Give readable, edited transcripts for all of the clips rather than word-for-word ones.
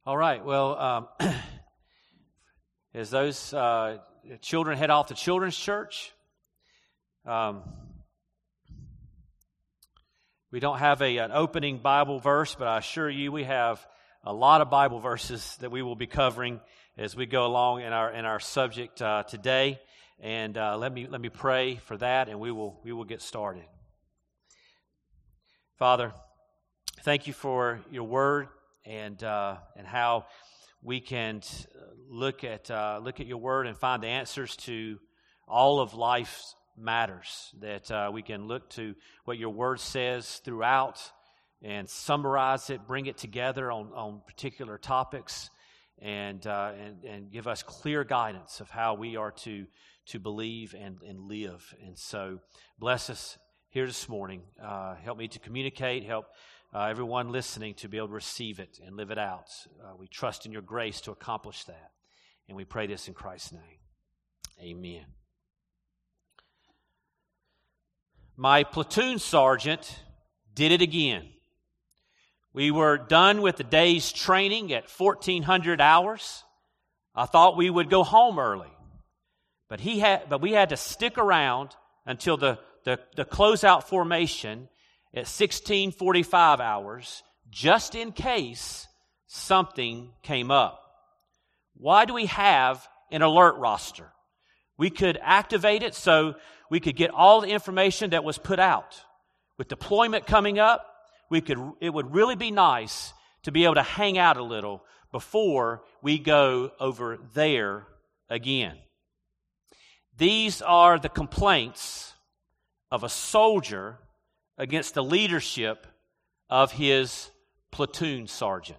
All right, well, as those children head off to Children's Church, we don't have an opening Bible verse, but I assure you we have a lot of Bible verses that we will be covering as we go along in our subject today. And let me pray for that, and we will get started. Father, thank you for your word and how we can look at your word and find the answers to all of life's matters. That we can look to what your word says throughout and summarize it, bring it together on particular topics, and give us clear guidance of how we are to believe and live. And so, bless us here this morning. Help me to communicate. Help everyone listening to be able to receive it and live it out. We trust in your grace to accomplish that. And we pray this in Christ's name. Amen. My platoon sergeant did it again. We were done with the day's training at 1,400 hours. I thought we would go home early. But we had to stick around until the closeout formation at 16:45 hours, just in case something came up. Why do we have an alert roster? We could activate it so we could get all the information that was put out. With deployment coming up, it would really be nice to be able to hang out a little before we go over there again. These are the complaints of a soldier against the leadership of his platoon sergeant.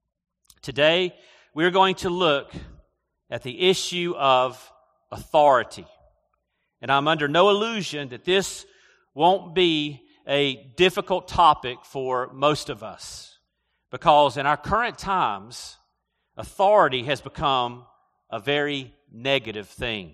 Today, we're going to look at the issue of authority. And I'm under no illusion that this won't be a difficult topic for most of us, because in our current times, authority has become a very negative thing.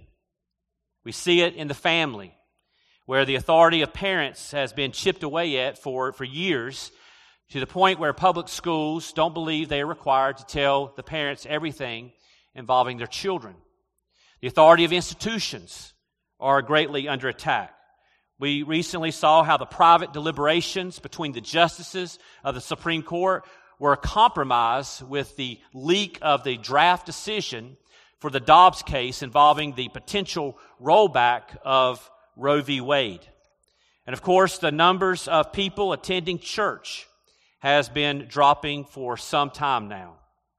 We see it in the family, where the authority of parents has been chipped away at for years, to the point where public schools don't believe they are required to tell the parents everything involving their children. The authority of institutions are greatly under attack. We recently saw how the private deliberations between the justices of the Supreme Court were compromised with the leak of the draft decision for the Dobbs case involving the potential rollback of Roe v. Wade. And of course, the numbers of people attending church has been dropping for some time now.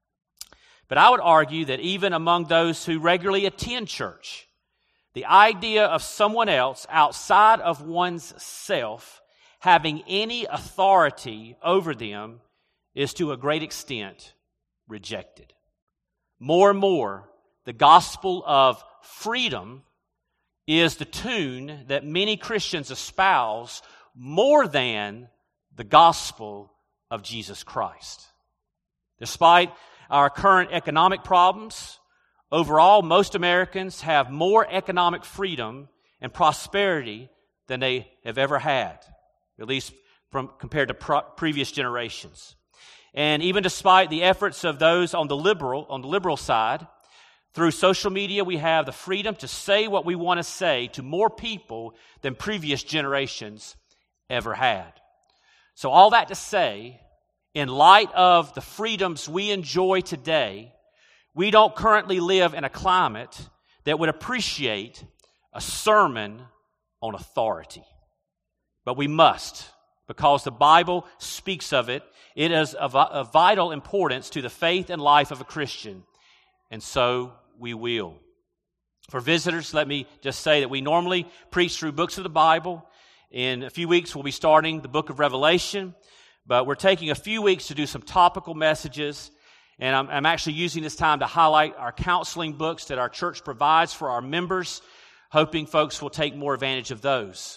But I would argue that even among those who regularly attend church, the idea of someone else outside of one's self having any authority over them is to a great extent rejected. More and more, the gospel of freedom is the tune that many Christians espouse more than the gospel of Jesus Christ. Despite our current economic problems, overall, most Americans have more economic freedom and prosperity than they have ever had, at least compared to previous generations. And even despite the efforts of those on the liberal side, through social media, we have the freedom to say what we want to say to more people than previous generations ever had. So all that to say, in light of the freedoms we enjoy today, we don't currently live in a climate that would appreciate a sermon on authority. But we must, because the Bible speaks of it. It is of vital importance to the faith and life of a Christian. And so we will. For visitors, let me just say that we normally preach through books of the Bible. In a few weeks, we'll be starting the book of Revelation. But we're taking a few weeks to do some topical messages. And I'm actually using this time to highlight our counseling books that our church provides for our members, hoping folks will take more advantage of those.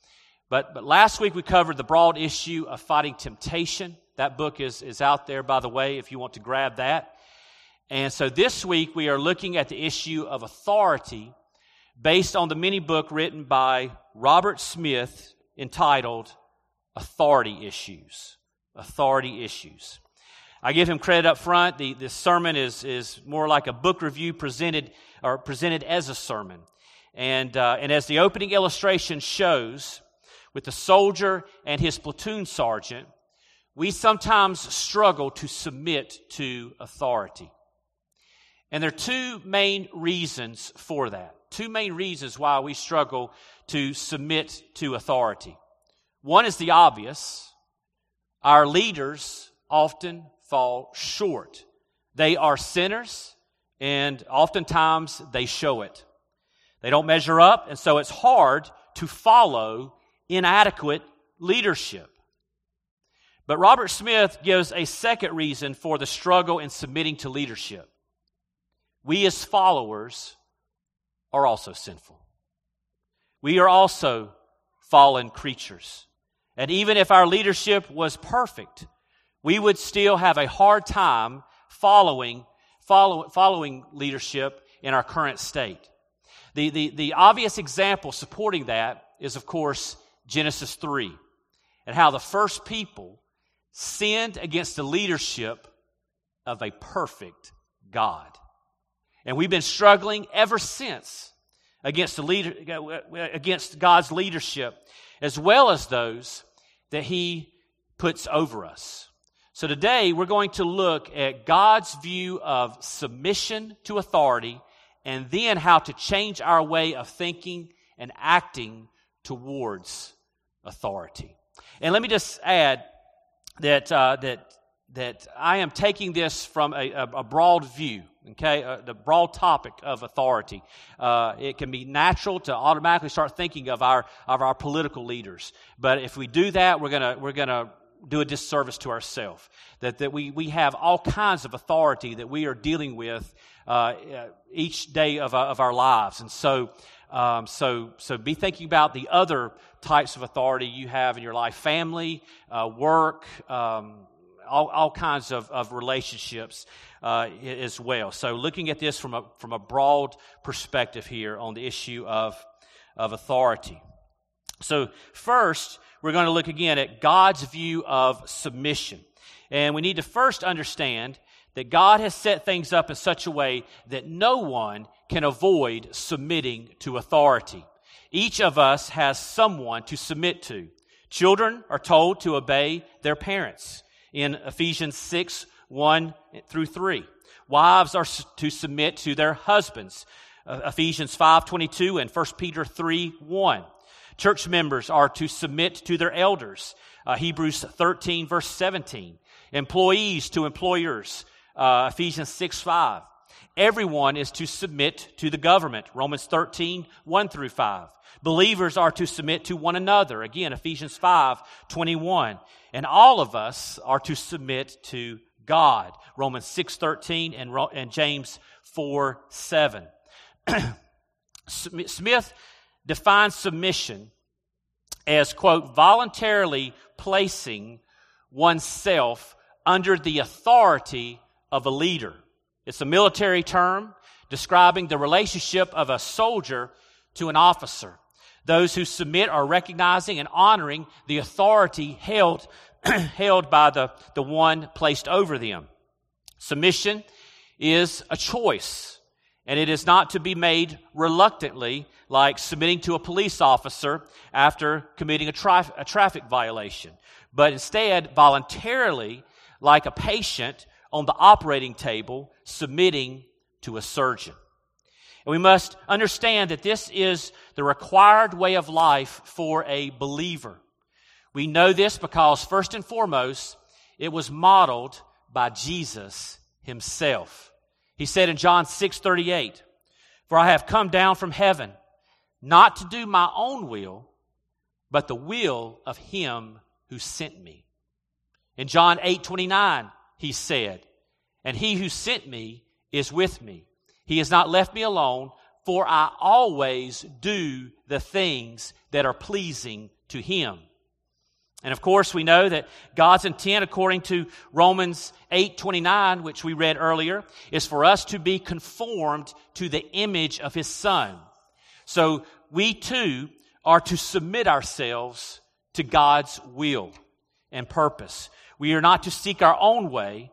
But last week we covered the broad issue of fighting temptation. That book is out there, by the way, if you want to grab that. And so this week we are looking at the issue of authority based on the mini book written by Robert Smith entitled Authority Issues. Authority Issues. I give him credit up front. The sermon is more like a book review presented as a sermon. And as the opening illustration shows, with the soldier and his platoon sergeant, we sometimes struggle to submit to authority. And there are two main reasons for that. Two main reasons why we struggle to submit to authority. One is the obvious. Our leaders often fall short. They are sinners, and oftentimes they show it. They don't measure up, and so it's hard to follow inadequate leadership. But Robert Smith gives a second reason for the struggle in submitting to leadership. We as followers are also sinful. We are also fallen creatures. And even if our leadership was perfect, we would still have a hard time following leadership in our current state. The obvious example supporting that is, of course, Genesis 3, and how the first people sinned against the leadership of a perfect God. And we've been struggling ever since against God's leadership, as well as those that He puts over us. So today we're going to look at God's view of submission to authority, and then how to change our way of thinking and acting towards authority. And let me just add that I am taking this from a broad view. Okay, the broad topic of authority. It can be natural to automatically start thinking of our political leaders, but if we do that, we're gonna do a disservice to ourselves. That we have all kinds of authority that we are dealing with each day of our lives, and so be thinking about the other types of authority you have in your life: family, work. All kinds of relationships as well. So looking at this from a broad perspective here on the issue of authority. So first, we're going to look again at God's view of submission. And we need to first understand that God has set things up in such a way that no one can avoid submitting to authority. Each of us has someone to submit to. Children are told to obey their parents in Ephesians 6, 1 through 3. Wives are to submit to their husbands, Ephesians 5:22 and 1 Peter 3:1. Church members are to submit to their elders, Hebrews 13, verse 17. Employees to employers, Ephesians 6:5. Everyone is to submit to the government, Romans 13, 1 through 5. Believers are to submit to one another, again, Ephesians 5:21. And all of us are to submit to God, Romans 6:13 and James 4:7. Smith defines submission as, quote, voluntarily placing oneself under the authority of a leader. It's a military term describing the relationship of a soldier to an officer. Those who submit are recognizing and honoring the authority held by the one placed over them. Submission is a choice, and it is not to be made reluctantly, like submitting to a police officer after committing a traffic violation, but instead voluntarily, like a patient on the operating table submitting to a surgeon. And we must understand that this is the required way of life for a believer. We know this because, first and foremost, it was modeled by Jesus Himself. He said in John 6:38, "For I have come down from heaven, not to do my own will, but the will of Him who sent me." In John 8:29, He said, "And He who sent me is with me. He has not left me alone, for I always do the things that are pleasing to Him." And of course, we know that God's intent, according to Romans 8:29, which we read earlier, is for us to be conformed to the image of His Son. So we too are to submit ourselves to God's will and purpose. We are not to seek our own way,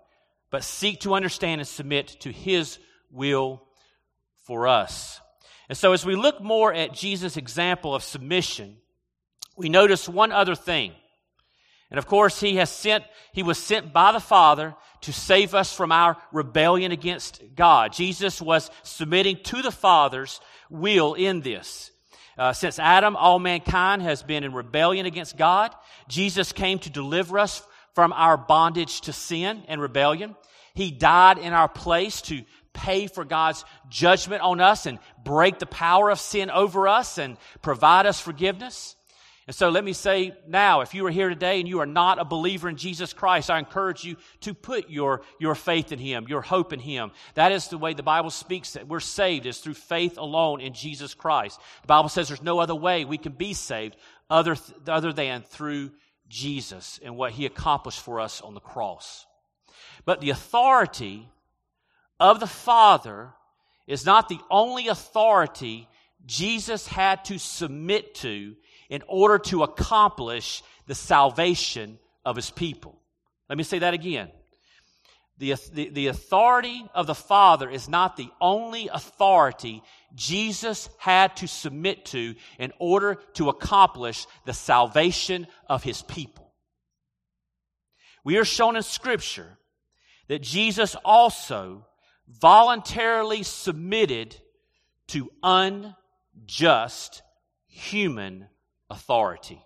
but seek to understand and submit to His will for us. And so as we look more at Jesus' example of submission, we notice one other thing. And of course, He was sent by the Father to save us from our rebellion against God. Jesus was submitting to the Father's will in this. Since Adam, all mankind has been in rebellion against God. Jesus came to deliver us from our bondage to sin and rebellion. He died in our place to pay for God's judgment on us and break the power of sin over us and provide us forgiveness. And so let me say now, if you are here today and you are not a believer in Jesus Christ, I encourage you to put your faith in Him, your hope in Him. That is the way the Bible speaks that we're saved, is through faith alone in Jesus Christ. The Bible says there's no other way we can be saved other than through Jesus and what He accomplished for us on the cross. But the authority of the Father is not the only authority Jesus had to submit to in order to accomplish the salvation of His people. Let me say that again. The authority of the Father is not the only authority Jesus had to submit to in order to accomplish the salvation of His people. We are shown in Scripture that Jesus also voluntarily submitted to unjust human authority.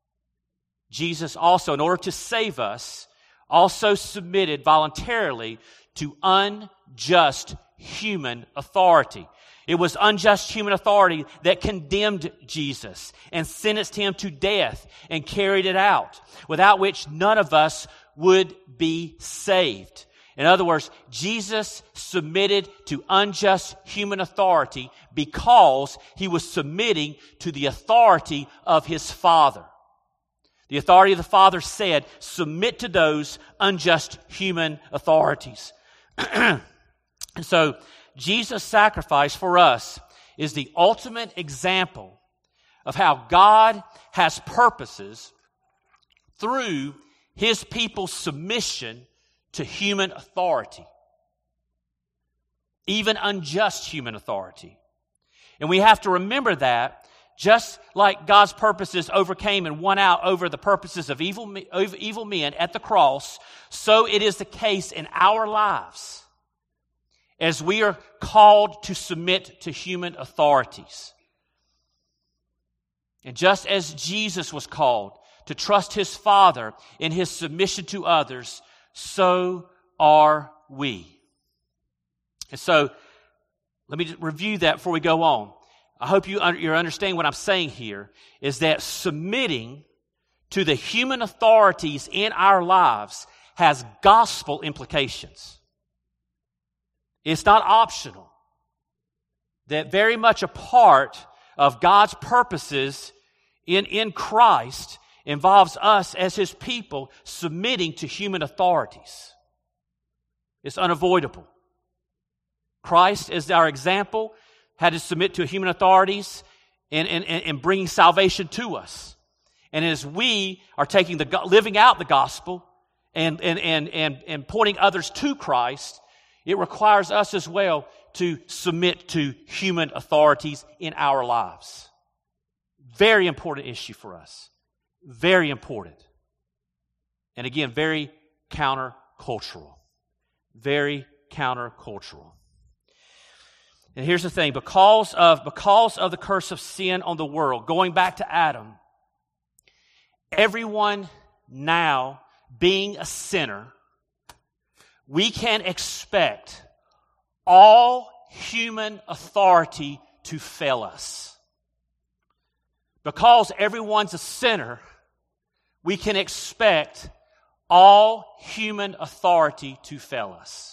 Jesus also, in order to save us, also submitted voluntarily to unjust human authority. It was unjust human authority that condemned Jesus and sentenced Him to death and carried it out, without which none of us would be saved. In other words, Jesus submitted to unjust human authority because He was submitting to the authority of His Father. The authority of the Father said, submit to those unjust human authorities. And so, Jesus' sacrifice for us is the ultimate example of how God has purposes through His people's submission to human authority, even unjust human authority. And we have to remember that just like God's purposes overcame and won out over the purposes of evil men at the cross, so it is the case in our lives as we are called to submit to human authorities. And just as Jesus was called to trust His Father in His submission to others, so are we. And so, let me just review that before we go on. I hope you're understanding what I'm saying here, is that submitting to the human authorities in our lives has gospel implications. It's not optional. That very much a part of God's purposes in Christ involves us as His people submitting to human authorities. It's unavoidable. Christ, as our example, had to submit to human authorities and bringing salvation to us. And as we are living out the gospel and pointing others to Christ, it requires us as well to submit to human authorities in our lives. Very important issue for us. Very important. And again, very countercultural. Very countercultural. And here's the thing, because of the curse of sin on the world, going back to Adam, everyone now being a sinner, we can expect all human authority to fail us. Because everyone's a sinner, we can expect all human authority to fail us.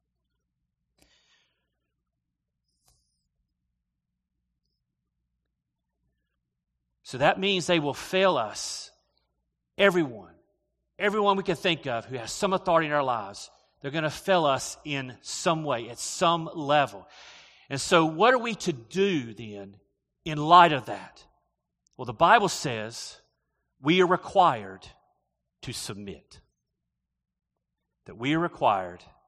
So that means they will fail us. Everyone we can think of who has some authority in our lives, they're going to fail us in some way, at some level. And so what are we to do then in light of that? Well, the Bible says we are required to submit. That we are required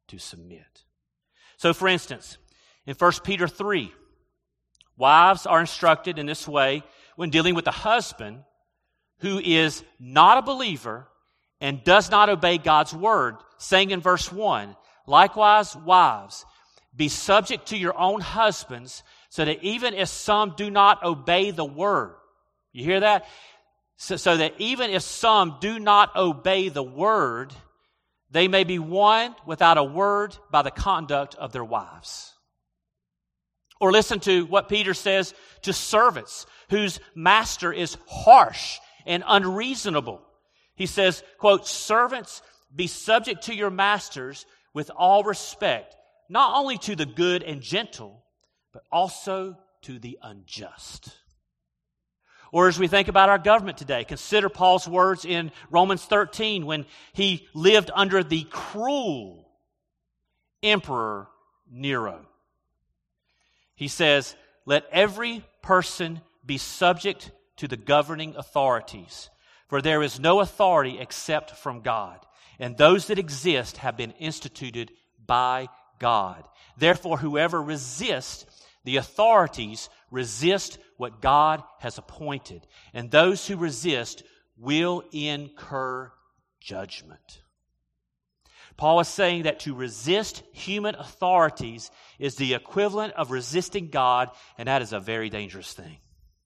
to submit. So, for instance, in 1 Peter 3, wives are instructed in this way when dealing with a husband who is not a believer and does not obey God's word, saying in verse 1, likewise, wives, be subject to your own husbands, so that even if some do not obey the word, you hear that? So that even if some do not obey the word, they may be won without a word by the conduct of their wives. Or listen to what Peter says to servants whose master is harsh and unreasonable. He says, quote, servants, be subject to your masters with all respect, not only to the good and gentle, but also to the unjust. Or as we think about our government today, consider Paul's words in Romans 13 when he lived under the cruel Emperor Nero. He says, let every person be subject to the governing authorities, for there is no authority except from God, and those that exist have been instituted by God. Therefore, whoever resists the authorities resist what God has appointed, and those who resist will incur judgment. Paul is saying that to resist human authorities is the equivalent of resisting God, and that is a very dangerous thing.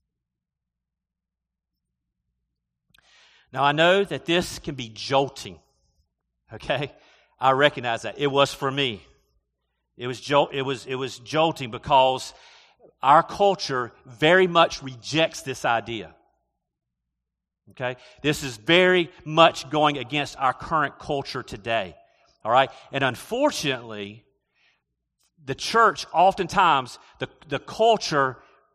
Now, I know that this can be jolting, okay? I recognize that. It was for me. It was jolting because our culture very much rejects this idea. Okay? This is very much going against our current culture today. All right? And unfortunately, the church, oftentimes, the culture,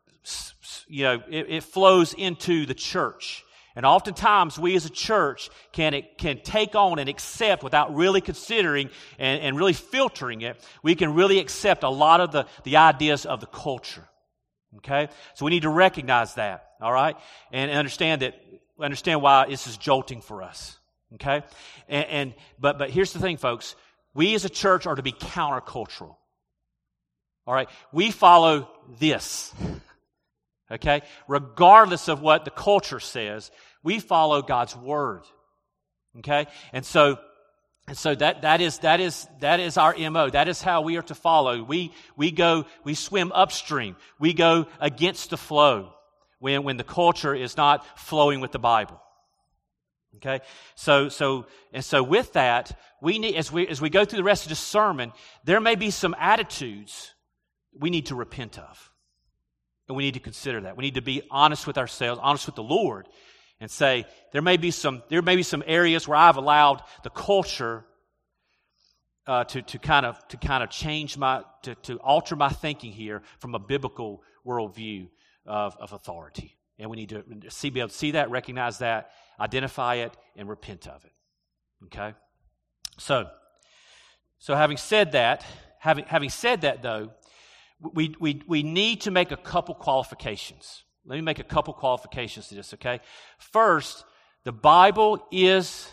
it flows into the church. And oftentimes, we as a church can take on and accept without really considering and really filtering it. We can really accept a lot of the ideas of the culture. Okay? So we need to recognize that, all right? And understand why this is jolting for us. Okay? But here's the thing, folks. We as a church are to be countercultural. All right? We follow this. Okay? Regardless of what the culture says, we follow God's word. Okay? And so that is our MO. That is how we are to follow. We swim upstream. We go against the flow when the culture is not flowing with the Bible. Okay? So with that, we need, as we go through the rest of the sermon, there may be some attitudes we need to repent of. And we need to consider that. We need to be honest with ourselves, honest with the Lord, and say, there may be some areas where I've allowed the culture to kind of change to alter my thinking here from a biblical worldview of authority. And we need to be able to see that, recognize that, identify it, and repent of it. Okay? So having said that though, we need to make a couple qualifications. Let me make a couple qualifications to this, okay? First, the Bible is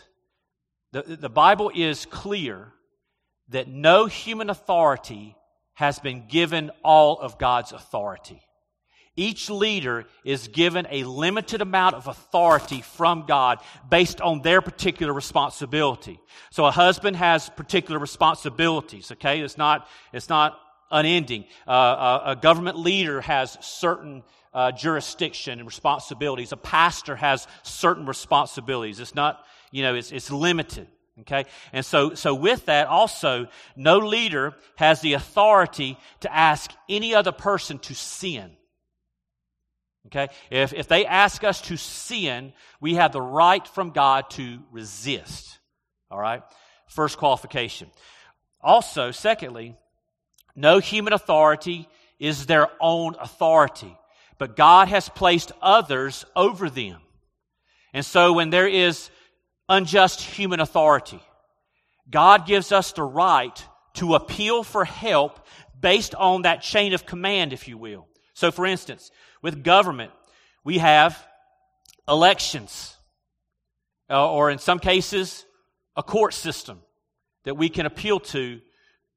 clear that no human authority has been given all of God's authority. Each leader is given a limited amount of authority from God based on their particular responsibility. So a husband has particular responsibilities, okay? It's not unending. A government leader has certain jurisdiction and responsibilities. A pastor has certain responsibilities. It's not, it's limited. Okay? And so with that also, no leader has the authority to ask any other person to sin. Okay? If they ask us to sin, we have the right from God to resist. All right? First qualification. Also, secondly, no human authority is their own authority, but God has placed others over them. And so when there is unjust human authority, God gives us the right to appeal for help based on that chain of command, if you will. So for instance, with government, we have elections, or in some cases, a court system that we can appeal to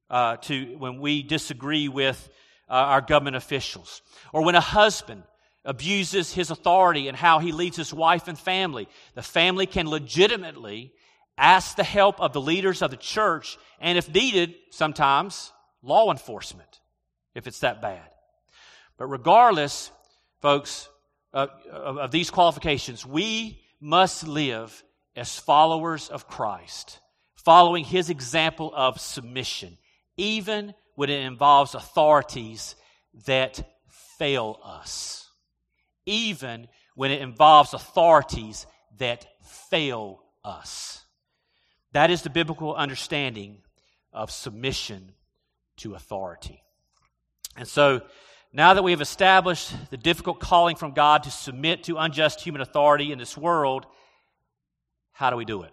when we disagree with our government officials. Or when a husband abuses his authority and how he leads his wife and family, the family can legitimately ask the help of the leaders of the church, and if needed, sometimes law enforcement, if it's that bad. But regardless, folks, of these qualifications, we must live as followers of Christ, following His example of submission, even when it involves authorities that fail us. Even when it involves authorities that fail us. That is the biblical understanding of submission to authority. And so, now that we have established the difficult calling from God to submit to unjust human authority in this world, how do we do it?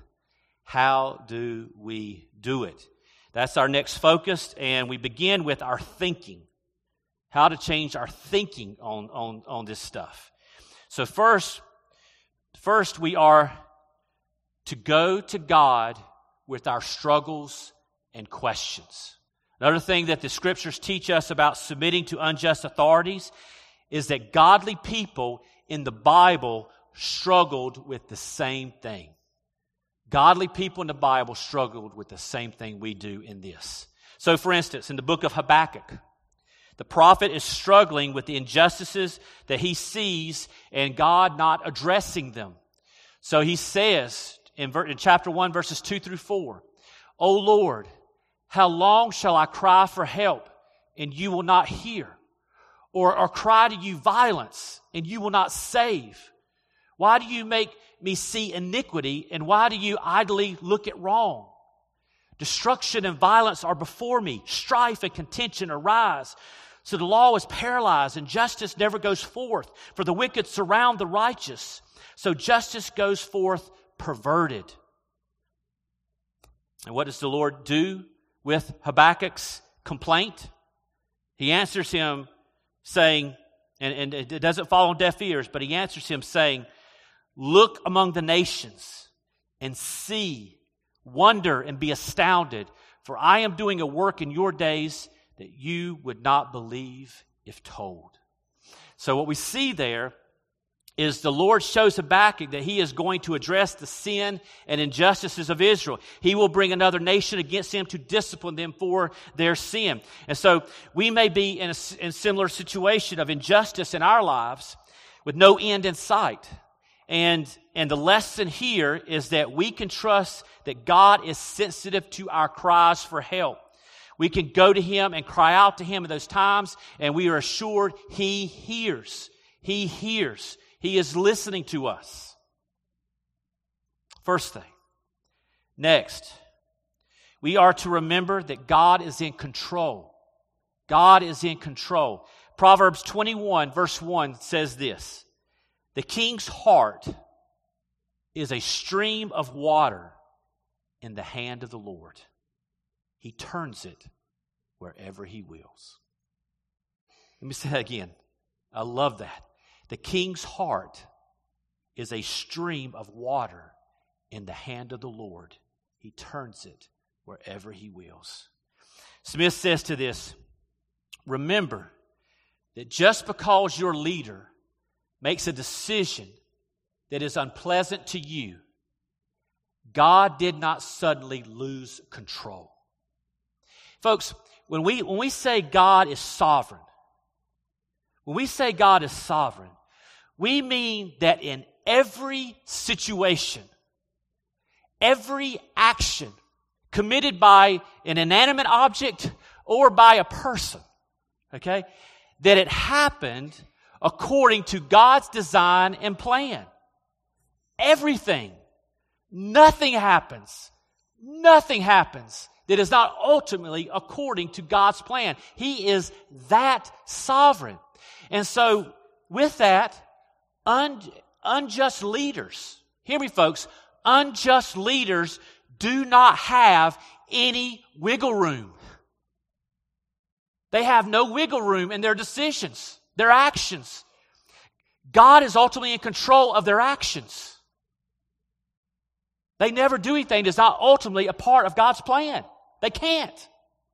How do we do it? That's our next focus, and we begin with our thinking. How to change our thinking on this stuff. So first we are to go to God with our struggles and questions. Another thing that the Scriptures teach us about submitting to unjust authorities is that godly people in the Bible struggled with the same thing. Godly people in the Bible struggled with the same thing we do in this. So, for instance, in the book of Habakkuk, the prophet is struggling with the injustices that he sees and God not addressing them. So he says in chapter 1, verses 2 through 4, "O Lord, how long shall I cry for help, and you will not hear? Or cry to you violence, and you will not save? Why do you make me see iniquity, and why do you idly look at wrong? Destruction and violence are before me. Strife and contention arise. So the law is paralyzed, and justice never goes forth. For the wicked surround the righteous. So justice goes forth perverted." And what does the Lord do with Habakkuk's complaint? He answers him saying, and it doesn't fall on deaf ears, but he answers him saying, "Look among the nations and see, wonder and be astounded, for I am doing a work in your days that you would not believe if told." So what we see there is the Lord shows Habakkuk that He is going to address the sin and injustices of Israel. He will bring another nation against them to discipline them for their sin. And so we may be in a similar situation of injustice in our lives with no end in sight. And the lesson here is that we can trust that God is sensitive to our cries for help. We can go to Him and cry out to Him in those times, and we are assured He hears. He hears. He is listening to us. First thing. Next, we are to remember that God is in control. God is in control. Proverbs 21, verse 1 says this, "The king's heart is a stream of water in the hand of the Lord. He turns it wherever He wills." Let me say that again. I love that. The king's heart is a stream of water in the hand of the Lord. He turns it wherever He wills. Smith says to this, "Remember that just because your leader makes a decision that is unpleasant to you, God did not suddenly lose control." Folks, when we say God is sovereign, we mean that in every situation, every action committed by an inanimate object or by a person, okay, that it happened according to God's design and plan. Everything. Nothing happens that is not ultimately according to God's plan. He is that sovereign. And so, with that, unjust leaders, hear me folks, unjust leaders do not have any wiggle room. They have no wiggle room in their decisions, their actions. God is ultimately in control of their actions. They never do anything that's not ultimately a part of God's plan. They can't.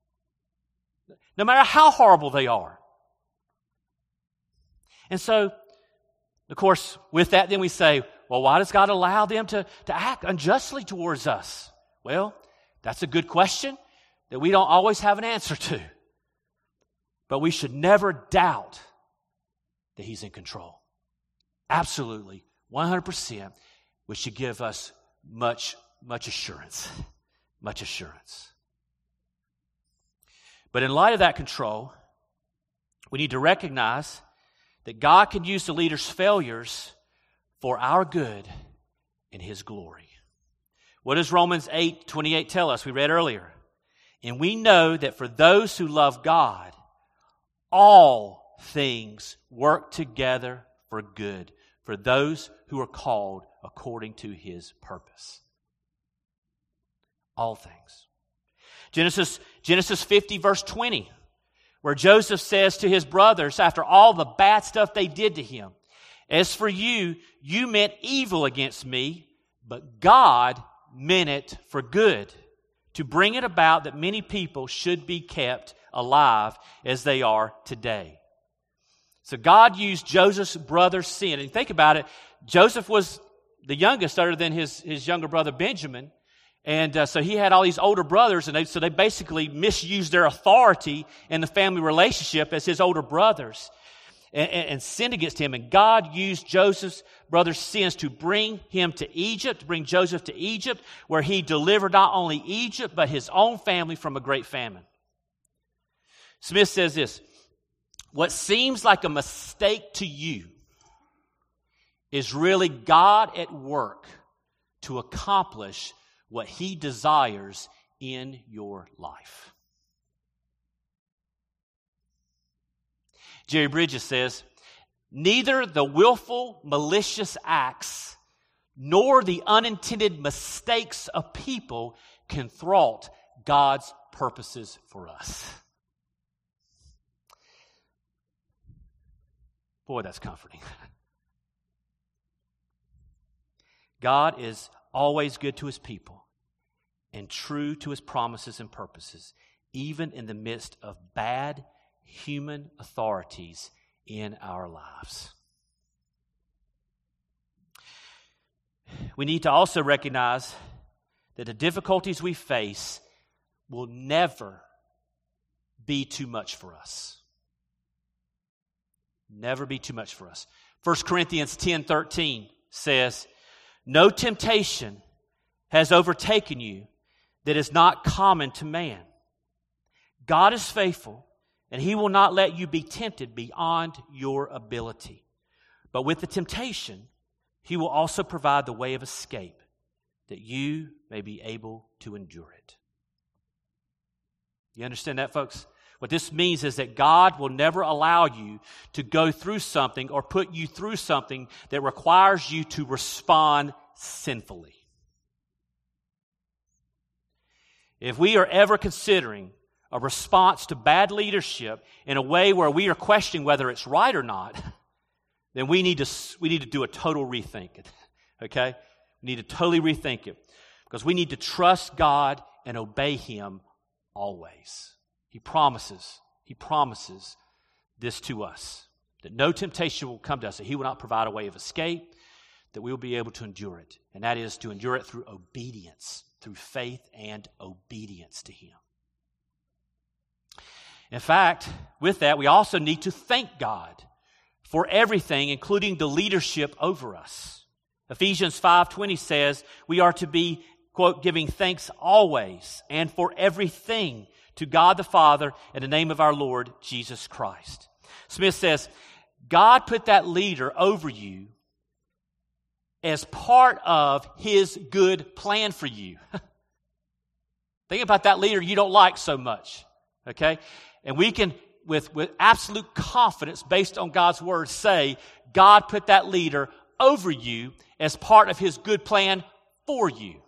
no matter how horrible they are. And so, of course, with that, then we say, well, why does God allow them to act unjustly towards us? Well, that's a good question that we don't always have an answer to. But we should never doubt that He's in control. Absolutely, 100%, which should give us much assurance. Much assurance. But in light of that control, we need to recognize that God can use the leader's failures for our good and His glory. What does Romans 8:28 tell us? We read earlier. And we know that for those who love God, all things work together for good, for those who are called according to His purpose. All things. Genesis 50, verse 20, where Joseph says to his brothers, after all the bad stuff they did to him, as for you, you meant evil against me, but God meant it for good, to bring it about that many people should be kept alive as they are today. So God used Joseph's brother's sin. And think about it, Joseph was the youngest other than his younger brother Benjamin. And so he had all these older brothers, and they basically misused their authority in the family relationship as his older brothers and sinned against him. And God used Joseph's brother's sins to bring him to Egypt, to bring Joseph to Egypt, where he delivered not only Egypt, but his own family from a great famine. Smith says this, what seems like a mistake to you is really God at work to accomplish what He desires in your life. Jerry Bridges says, neither the willful, malicious acts nor the unintended mistakes of people can thwart God's purposes for us. Boy, that's comforting. God is always good to His people and true to His promises and purposes, even in the midst of bad human authorities in our lives. We need to also recognize that the difficulties we face will never be too much for us. Never be too much for us. 1 Corinthians 10:13 says, no temptation has overtaken you that is not common to man. God is faithful, and He will not let you be tempted beyond your ability. But with the temptation, He will also provide the way of escape, that you may be able to endure it. You understand that, folks? What this means is that God will never allow you to go through something or put you through something that requires you to respond sinfully. If we are ever considering a response to bad leadership in a way where we are questioning whether it's right or not, then we need to do a total rethink. Okay? We need to totally rethink it, because we need to trust God and obey Him always. He promises this to us, that no temptation will come to us, that He will not provide a way of escape, that we will be able to endure it. And that is to endure it through obedience, through faith and obedience to Him. In fact, with that, we also need to thank God for everything, including the leadership over us. Ephesians 5:20 says we are to be, quote, giving thanks always and for everything to God the Father in the name of our Lord Jesus Christ. Smith says, God put that leader over you as part of His good plan for you. Think about that leader you don't like so much, okay? And we can, with absolute confidence, based on God's word, say, God put that leader over you as part of His good plan for you.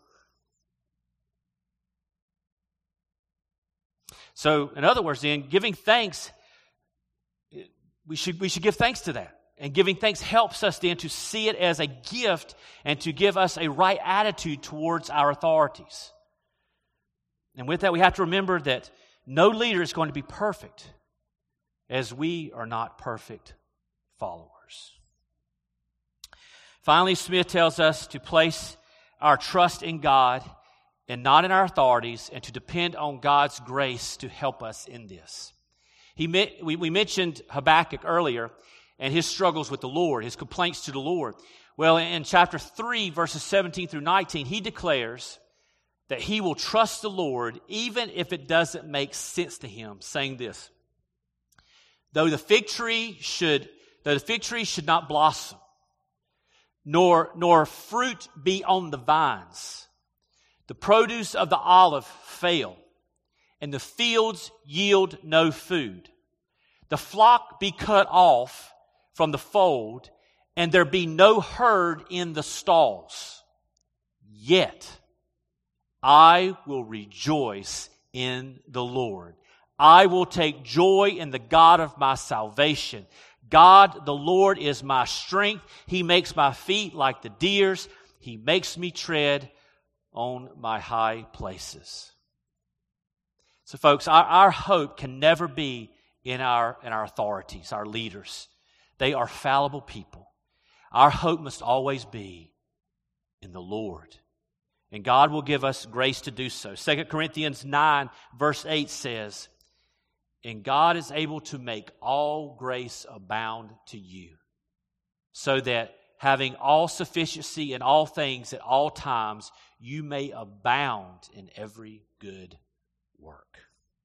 So, in other words, then, giving thanks, we should give thanks to that. And giving thanks helps us then to see it as a gift and to give us a right attitude towards our authorities. And with that, we have to remember that No leader is going to be perfect, as we are not perfect followers. Finally, Smith tells us to place our trust in God and not in our authorities, and to depend on God's grace to help us in this. We mentioned Habakkuk earlier and his struggles with the Lord, his complaints to the Lord. Well, in chapter 3, verses 17 through 19, he declares that he will trust the Lord even if it doesn't make sense to him, saying this: Though the fig tree should not blossom, nor fruit be on the vines, the produce of the olive fail, and the fields yield no food, the flock be cut off from the fold, and there be no herd in the stalls, yet I will rejoice in the Lord. I will take joy in the God of my salvation. God, the Lord, is my strength. He makes my feet like the deer's. He makes me tread on my high places. So, folks, our hope can never be in our authorities, our leaders. They are fallible people. Our hope must always be in the Lord. And God will give us grace to do so. 2 Corinthians 9, verse 8 says, And God is able to make all grace abound to you, so that having all sufficiency in all things at all times, you may abound in every good work.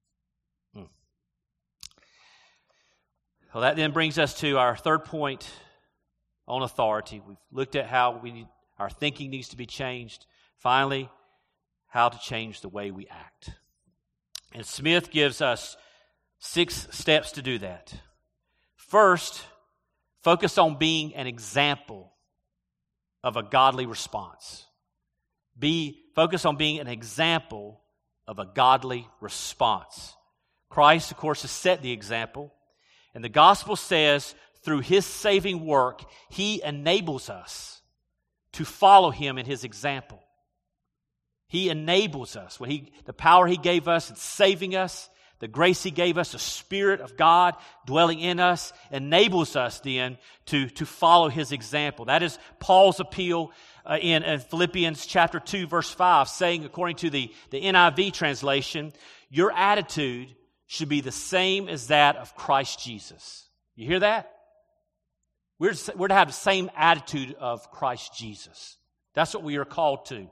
Well, that then brings us to our third point on authority. We've looked at how our thinking needs to be changed. Finally, how to change the way we act. And Smith gives us 6 steps to do that. First, focus on being an example of a godly response. Focus on being an example of a godly response. Christ, of course, has set the example. And the gospel says, through his saving work, he enables us to follow him in his example. He enables us. The power he gave us in saving us, the grace he gave us, the Spirit of God dwelling in us, enables us then to follow his example. That is Paul's appeal in Philippians chapter 2, verse 5, saying, according to the NIV translation, your attitude should be the same as that of Christ Jesus. You hear that? We're to have the same attitude of Christ Jesus. That's what we are called to.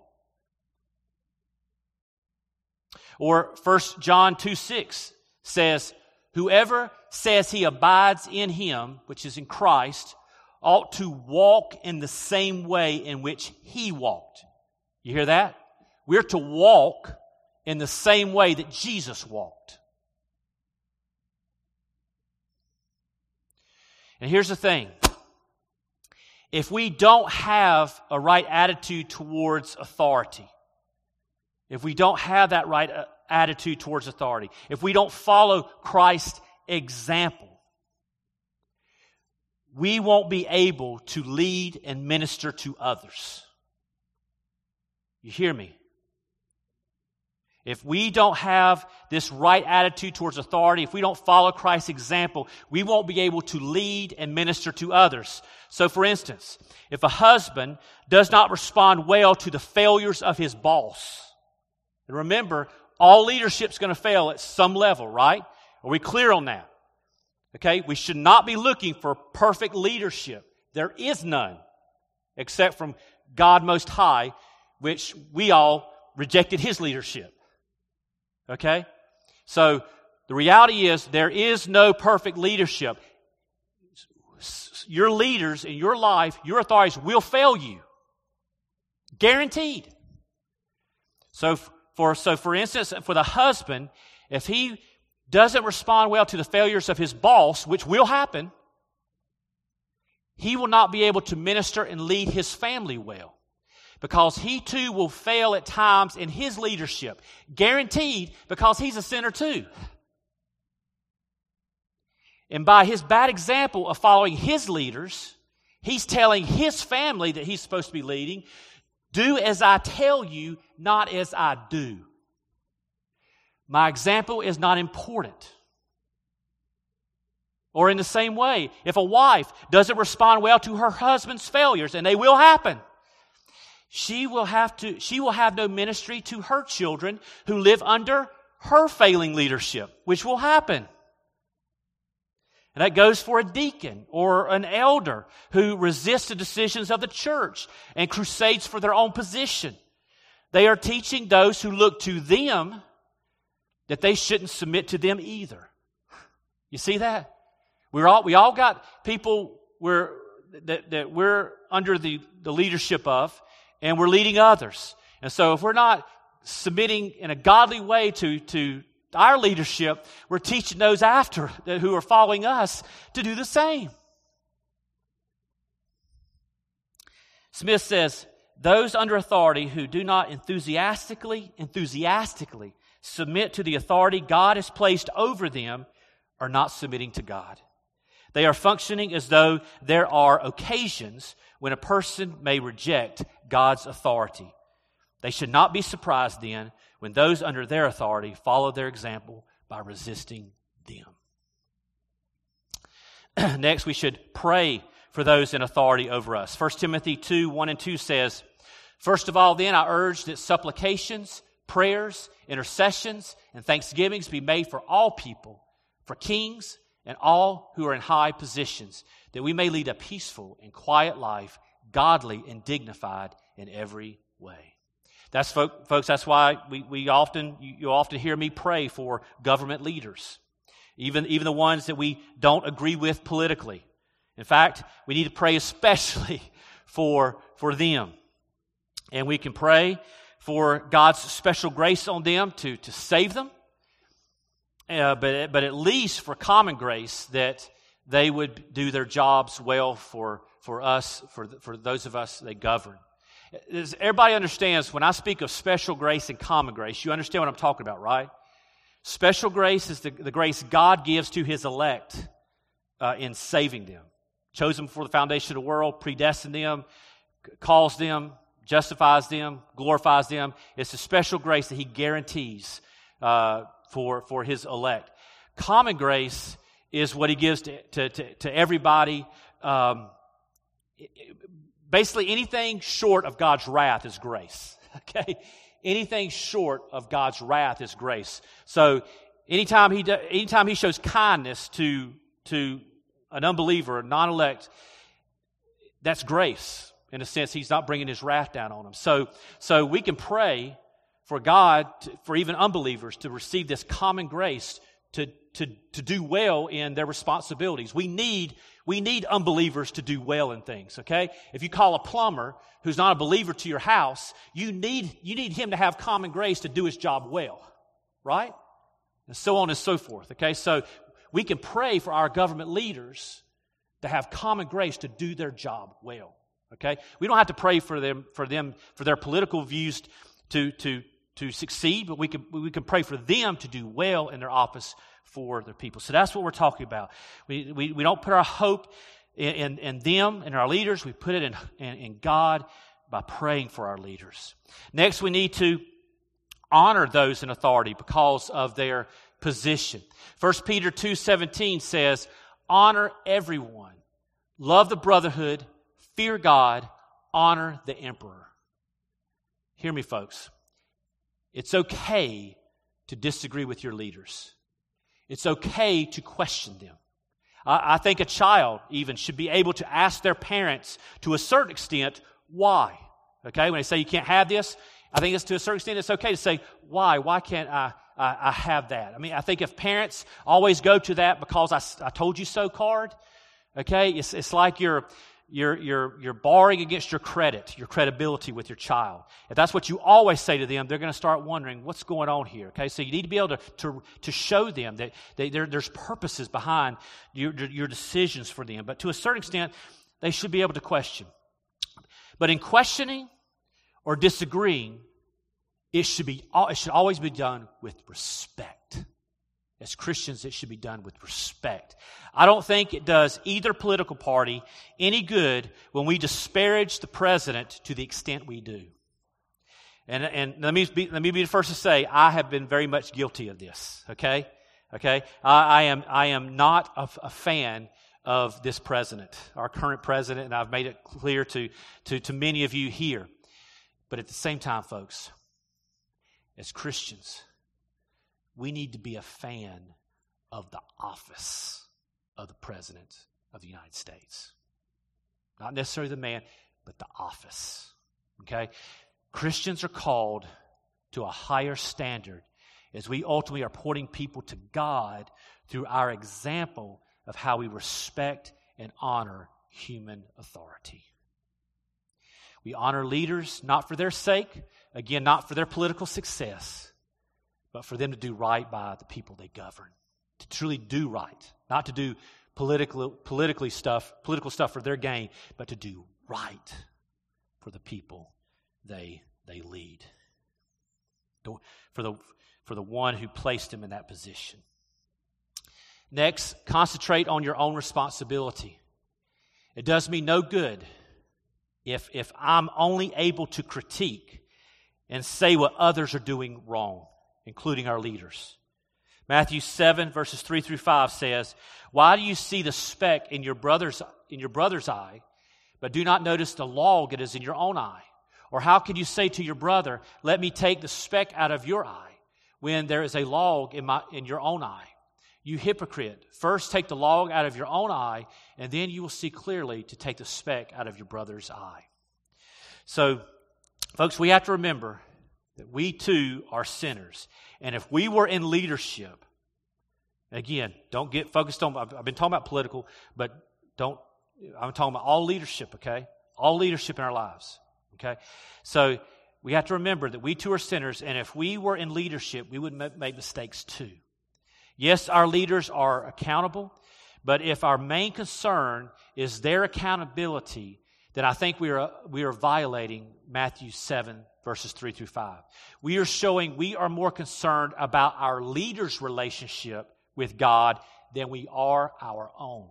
Or 1 John 2:6 says, whoever says he abides in him, which is in Christ, ought to walk in the same way in which he walked. You hear that? We're to walk in the same way that Jesus walked. And here's the thing. If we don't have a right attitude towards authority, if we don't have that right attitude towards authority, if we don't follow Christ's example, we won't be able to lead and minister to others. You hear me? If we don't have this right attitude towards authority, if we don't follow Christ's example, we won't be able to lead and minister to others. So, for instance, if a husband does not respond well to the failures of his boss, and remember, all leadership's going to fail at some level, right? Are we clear on that? Okay, we should not be looking for perfect leadership. There is none, except from God Most High, which we all rejected his leadership. Okay? So, the reality is there is no perfect leadership. Your leaders in your life, your authorities will fail you. Guaranteed. So for instance, for the husband, if he doesn't respond well to the failures of his boss, which will happen, he will not be able to minister and lead his family well. Because he too will fail at times in his leadership. Guaranteed, because he's a sinner too. And by his bad example of following his leaders, he's telling his family that he's supposed to be leading, do as I tell you, not as I do. my example is not important. Or in the same way, if a wife doesn't respond well to her husband's failures, and they will happen, she will have no ministry to her children who live under her failing leadership, which will happen. And that goes for a deacon or an elder who resists the decisions of the church and crusades for their own position. They are teaching those who look to them that they shouldn't submit to them either. You see that? We all got people that we're under the leadership of, and we're leading others. And so if we're not submitting in a godly way to our leadership, we're teaching those after who are following us to do the same. Smith says, those under authority who do not enthusiastically submit to the authority God has placed over them are not submitting to God. They are functioning as though there are occasions when a person may reject God's authority. They should not be surprised then when those under their authority follow their example by resisting them. Next, we should pray for those in authority over us. 1 Timothy 2:1-2 says, first of all, then, I urge that supplications, prayers, intercessions, and thanksgivings be made for all people, for kings, and all who are in high positions, that we may lead a peaceful and quiet life, godly and dignified in every way. That's folks. That's why you often hear me pray for government leaders, even the ones that we don't agree with politically. In fact, we need to pray especially for them, and we can pray for God's special grace on them to save them. But at least for common grace, that they would do their jobs well for us, for those of us they govern. Everybody understands when I speak of special grace and common grace, you understand what I'm talking about, right? Special grace is the grace God gives to His elect in saving them. Chose them before the foundation of the world, predestined them, calls them, justifies them, glorifies them. It's a special grace that He guarantees for His elect. Common grace is what He gives to everybody. Basically, anything short of God's wrath is grace. Okay, anything short of God's wrath is grace. So, anytime He shows kindness to an unbeliever, a non-elect, that's grace. In a sense, He's not bringing His wrath down on them. So we can pray for God, for even unbelievers, to receive this common grace to do well in their responsibilities. We need unbelievers to do well in things, okay? If you call a plumber who's not a believer to your house, you need him to have common grace to do his job well, right? And so on and so forth, okay? So we can pray for our government leaders to have common grace to do their job well, okay? We don't have to pray for their political views to succeed, but we can pray for them to do well in their office for their people. So that's what we're talking about. We don't put our hope in them and our leaders. We put it in God by praying for our leaders. Next, we need to honor those in authority because of their position. 1 Peter 2:17 says, honor everyone, love the brotherhood, fear God, honor the emperor. Hear me, folks. It's okay to disagree with your leaders. It's okay to question them. I think a child even should be able to ask their parents to a certain extent, why? Okay, when they say you can't have this, I think it's to a certain extent it's okay to say, why? Why can't I have that? I mean, I think if parents always go to that because I told you so card, okay, it's like you're barring against your credibility with your child. If that's what you always say to them, they're going to start wondering what's going on here. Okay, so you need to be able to show them that there's purposes behind your decisions for them. But to a certain extent, they should be able to question. But in questioning or disagreeing, it should always be done with respect. As Christians, it should be done with respect. I don't think it does either political party any good when we disparage the president to the extent we do. And let me be the first to say, I have been very much guilty of this. Okay? I am not a fan of this president, our current president, and I've made it clear to many of you here. But at the same time, folks, as Christians, we need to be a fan of the office of the President of the United States. Not necessarily the man, but the office. Okay? Christians are called to a higher standard as we ultimately are pointing people to God through our example of how we respect and honor human authority. We honor leaders not for their sake, again, not for their political success, but for them to do right by the people they govern. To truly do right, not to do political stuff for their gain, but to do right for the people they lead. For the one who placed him in that position. Next, concentrate on your own responsibility. It does me no good if I'm only able to critique and say what others are doing wrong, including our leaders. Matthew 7, verses 3 through 5 says, "Why do you see the speck in your brother's eye, but do not notice the log that is in your own eye? Or how can you say to your brother, 'Let me take the speck out of your eye,' when there is a log in your own eye? You hypocrite, first take the log out of your own eye, and then you will see clearly to take the speck out of your brother's eye." So, folks, we have to remember that we too are sinners. And if we were in leadership, again, don't get focused on, I've been talking about political, but I'm talking about all leadership, okay? All leadership in our lives, okay? So we have to remember that we too are sinners, and if we were in leadership, we would make mistakes too. Yes, our leaders are accountable, but if our main concern is their accountability, then I think we are violating Matthew 7, verses 3 through 5. We are showing we are more concerned about our leaders' relationship with God than we are our own.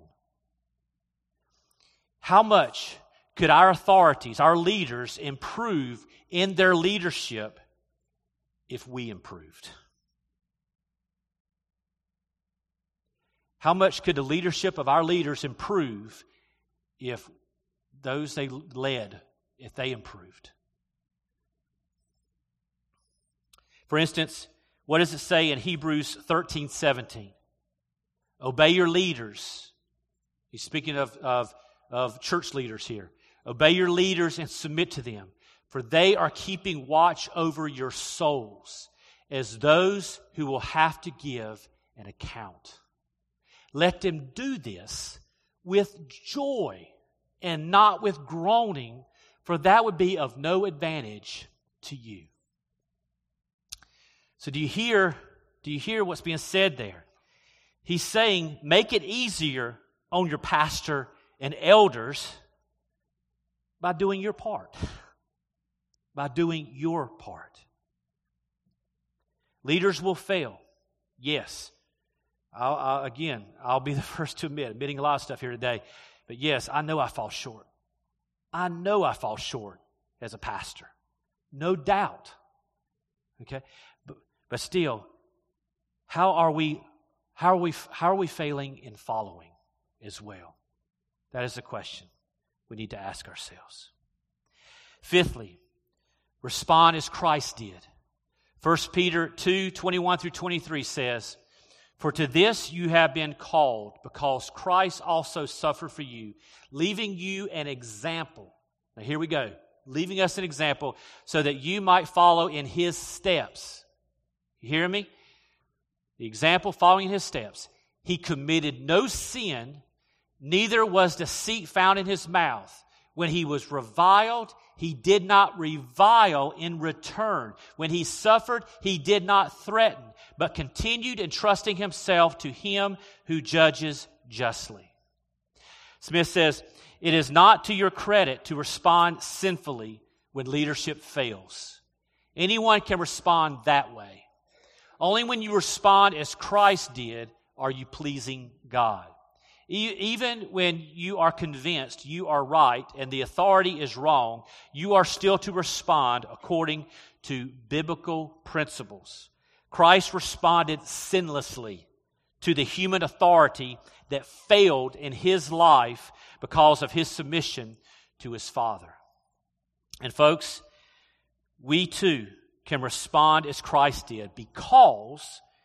How much could our authorities, our leaders, improve in their leadership if we improved? How much could the leadership of our leaders improve if those they led, if they improved? For instance, what does it say in Hebrews 13:17? Obey your leaders. He's speaking of church leaders here. Obey your leaders and submit to them, for they are keeping watch over your souls as those who will have to give an account. Let them do this with joy and not with groaning, for that would be of no advantage to you. So do you hear what's being said there? He's saying, make it easier on your pastor and elders by doing your part. By doing your part. Leaders will fail. Yes. I'll be the first to admitting a lot of stuff here today. But yes, I know I fall short. I know I fall short as a pastor. No doubt. Okay? But still, how are we failing in following as well? That is a question we need to ask ourselves. Fifthly, respond as Christ did. 1 Peter 2:21 through 23 says, "For to this you have been called, because Christ also suffered for you, leaving you an example." Now here we go. Leaving us an example so that you might follow in His steps. You hear me? The example following His steps. He committed no sin, neither was deceit found in His mouth. When He was reviled, He did not revile in return. When He suffered, He did not threaten, but continued entrusting Himself to Him who judges justly. Smith says, "It is not to your credit to respond sinfully when leadership fails. Anyone can respond that way. Only when you respond as Christ did are you pleasing God. Even when you are convinced you are right and the authority is wrong, you are still to respond according to biblical principles. Christ responded sinlessly to the human authority that failed in his life because of his submission to his Father. And folks, we too can respond as Christ did because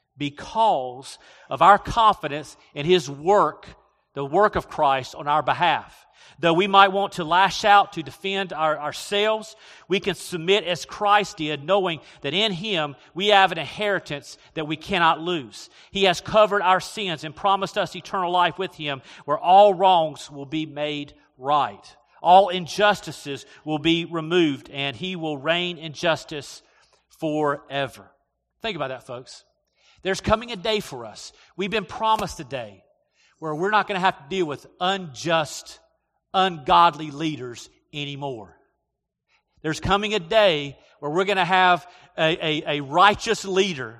of our confidence in his work, the work of Christ on our behalf. Though we might want to lash out to defend ourselves, we can submit as Christ did, knowing that in him we have an inheritance that we cannot lose. He has covered our sins and promised us eternal life with him, where all wrongs will be made right. All injustices will be removed, and he will reign in justice forever. Think about that, folks. There's coming a day for us. We've been promised a day where we're not going to have to deal with unjust, ungodly leaders anymore. There's coming a day where we're going to have a righteous leader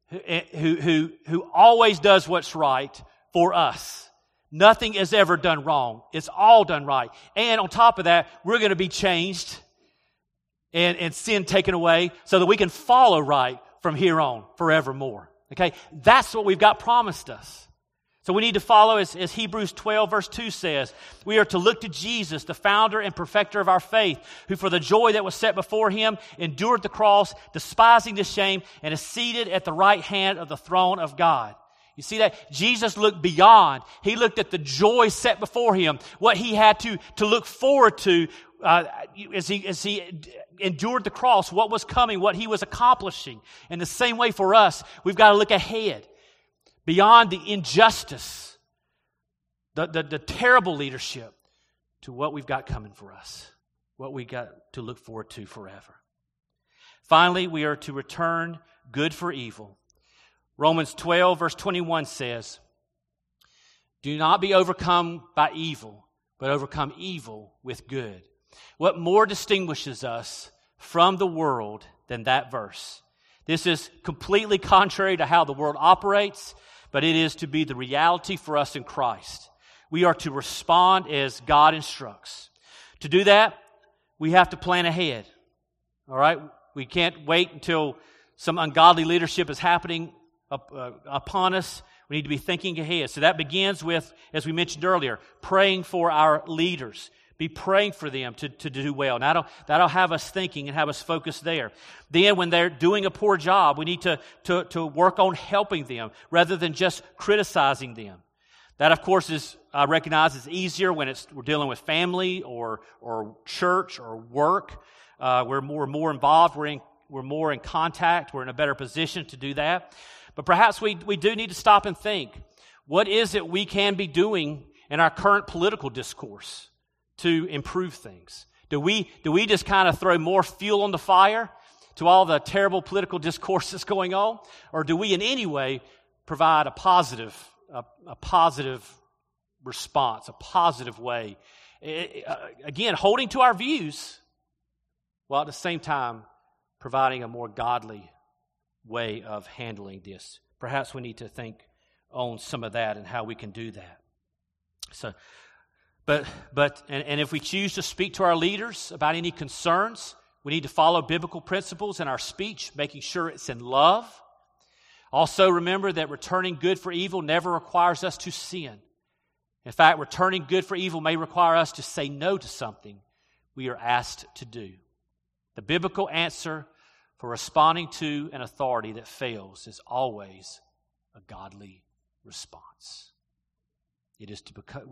who always does what's right for us. Nothing is ever done wrong. It's all done right. And on top of that, we're going to be changed and sin taken away so that we can follow right from here on forevermore. Okay? That's what we've got promised us. So we need to follow, as Hebrews 12 verse 2 says, we are to look to Jesus, the founder and perfecter of our faith, who for the joy that was set before him endured the cross, despising the shame, and is seated at the right hand of the throne of God. You see that? Jesus looked beyond. He looked at the joy set before him, what he had to look forward to as he endured the cross, what was coming, what he was accomplishing. In the same way for us, we've got to look ahead. Beyond the injustice, the terrible leadership, to what we've got coming for us, what we got to look forward to forever. Finally, we are to return good for evil. Romans 12 verse 21 says, "Do not be overcome by evil, but overcome evil with good." What more distinguishes us from the world than that verse? This is completely contrary to how the world operates, but it is to be the reality for us in Christ. We are to respond as God instructs. To do that, we have to plan ahead. All right? We can't wait until some ungodly leadership is happening upon us. We need to be thinking ahead. So that begins with, as we mentioned earlier, praying for our leaders. Be praying for them to do well. And that'll have us thinking and have us focused there. Then when they're doing a poor job, we need to work on helping them rather than just criticizing them. That, of course, I recognize is easier when we're dealing with family or church or work. We're more involved. We're more in contact. We're in a better position to do that. But perhaps we do need to stop and think, what is it we can be doing in our current political discourse to improve things? Do we just kind of throw more fuel on the fire to all the terrible political discourse that's going on? Or do we in any way provide a positive response, a positive way? Again, holding to our views, while at the same time providing a more godly way of handling this. Perhaps we need to think on some of that and how we can do that. So, But if we choose to speak to our leaders about any concerns, we need to follow biblical principles in our speech, making sure it's in love. Also, remember that returning good for evil never requires us to sin. In fact, returning good for evil may require us to say no to something we are asked to do. The biblical answer for responding to an authority that fails is always a godly response. It is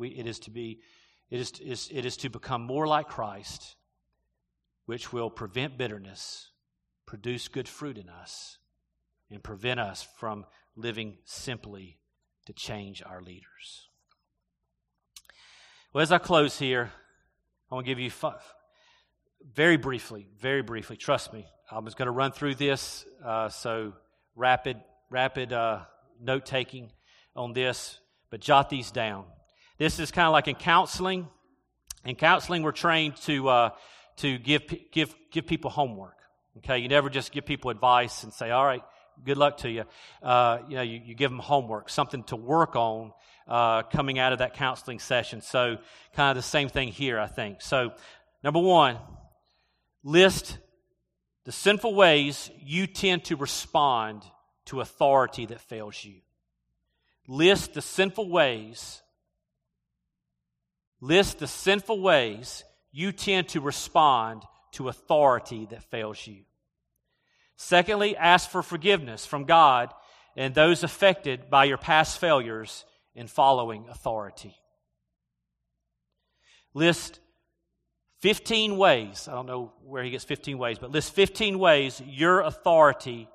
to become more like Christ, which will prevent bitterness, produce good fruit in us, and prevent us from living simply to change our leaders. Well, as I close here, I want to give you very briefly, trust me, I was going to run through this, so rapid note-taking on this, but jot these down. This is kind of like in counseling. In counseling, we're trained to give people homework. Okay, you never just give people advice and say, "All right, Good luck to you. You give them homework, something to work on coming out of that counseling session. So kind of the same thing here, I think. So number one, list the sinful ways you tend to respond to authority that fails you. List the sinful ways you tend to respond to authority that fails you. Secondly, ask for forgiveness from God and those affected by your past failures in following authority. List 15 ways, I don't know where he gets 15 ways, but list 15 ways your authority,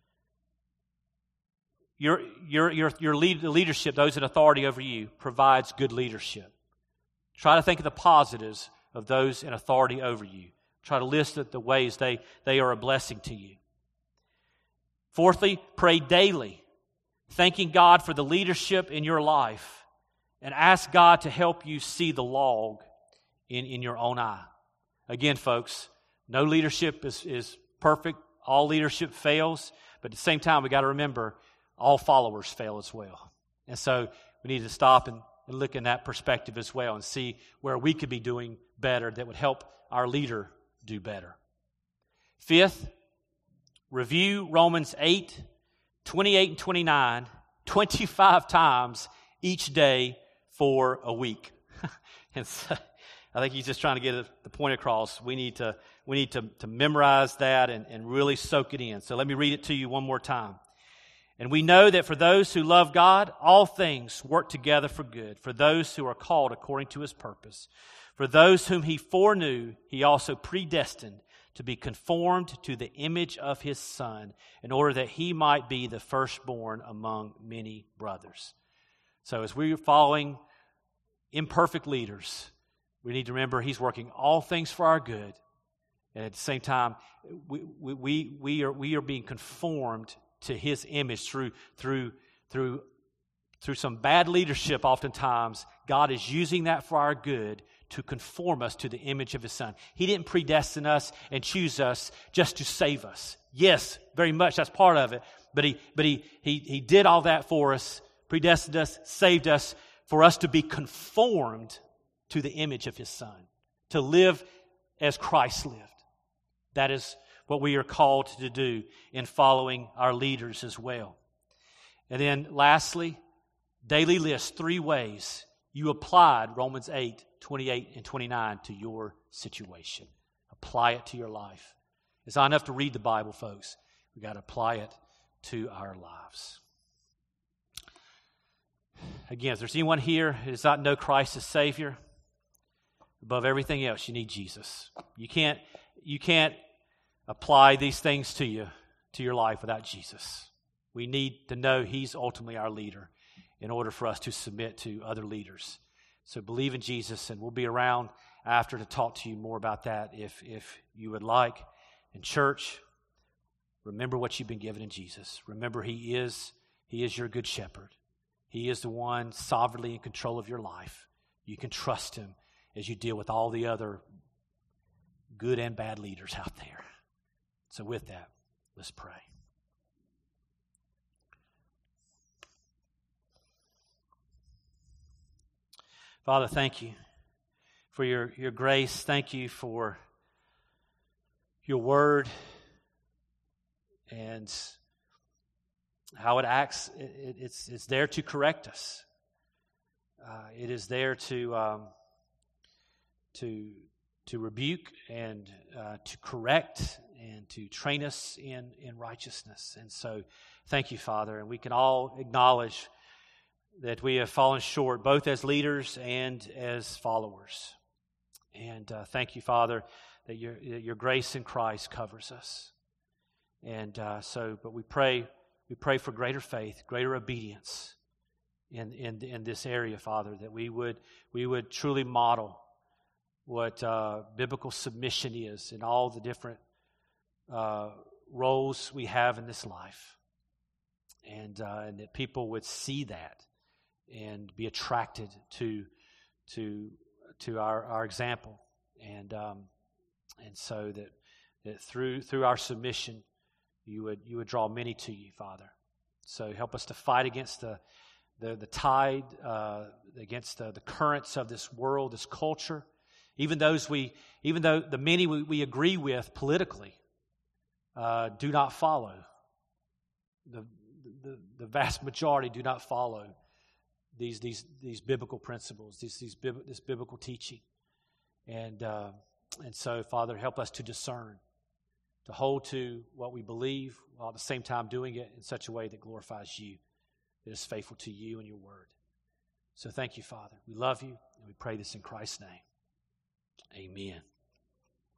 the leadership, those in authority over you, provides good leadership. Try to think of the positives of those in authority over you. Try to list the ways they are a blessing to you. Fourthly, pray daily, thanking God for the leadership in your life, and ask God to help you see the log in your own eye. Again, folks, no leadership is perfect. All leadership fails, but at the same time, we got to remember all followers fail as well. And so we need to stop and look in that perspective as well and see where we could be doing better that would help our leader do better. Fifth, review Romans 8, 28 and 29, 25 times each day for a week. And so I think he's just trying to get the point across. We need to memorize that and really soak it in. So let me read it to you one more time. And we know that for those who love God, all things work together for good, for those who are called according to His purpose. For those whom He foreknew, He also predestined to be conformed to the image of His Son, in order that He might be the firstborn among many brothers. So as we're following imperfect leaders, we need to remember He's working all things for our good. And at the same time, we are being conformed to His image through some bad leadership. Oftentimes, God is using that for our good to conform us to the image of His Son. He didn't predestine us and choose us just to save us. Yes, very much that's part of it. But He did all that for us, predestined us, saved us, for us to be conformed to the image of His Son, to live as Christ lived. That is what we are called to do in following our leaders as well. And then lastly, daily list 3 ways you applied Romans 8, 28 and 29 to your situation. Apply it to your life. It's not enough to read the Bible, folks. We've got to apply it to our lives. Again, if there's anyone here who does not know Christ as Savior, above everything else, you need Jesus. You can't apply these things to your life without Jesus. We need to know He's ultimately our leader in order for us to submit to other leaders. So believe in Jesus, and we'll be around after to talk to you more about that if you would like. In church, remember what you've been given in Jesus. Remember He is your good shepherd. He is the one sovereignly in control of your life. You can trust Him as you deal with all the other good and bad leaders out there. So with that, let's pray. Father, thank you for your grace. Thank you for your word and how it acts. It's there to correct us. It is there to rebuke and to correct and to train us in righteousness. And so thank you, Father. And we can all acknowledge that we have fallen short, both as leaders and as followers. And thank you, Father, that your grace in Christ covers us. And but we pray for greater faith, greater obedience in this area, Father, that we would truly model what biblical submission is in all the different roles we have in this life, and that people would see that and be attracted to our example, and so that through our submission, you would draw many to you, Father. So help us to fight against the tide, against the currents of this world, this culture, even though the many we agree with politically do not follow. The vast majority do not follow these biblical principles, this biblical teaching, and so, Father, help us to discern, to hold to what we believe, while at the same time doing it in such a way that glorifies you, that is faithful to you and your word. So thank you, Father. We love you, and we pray this in Christ's name. Amen.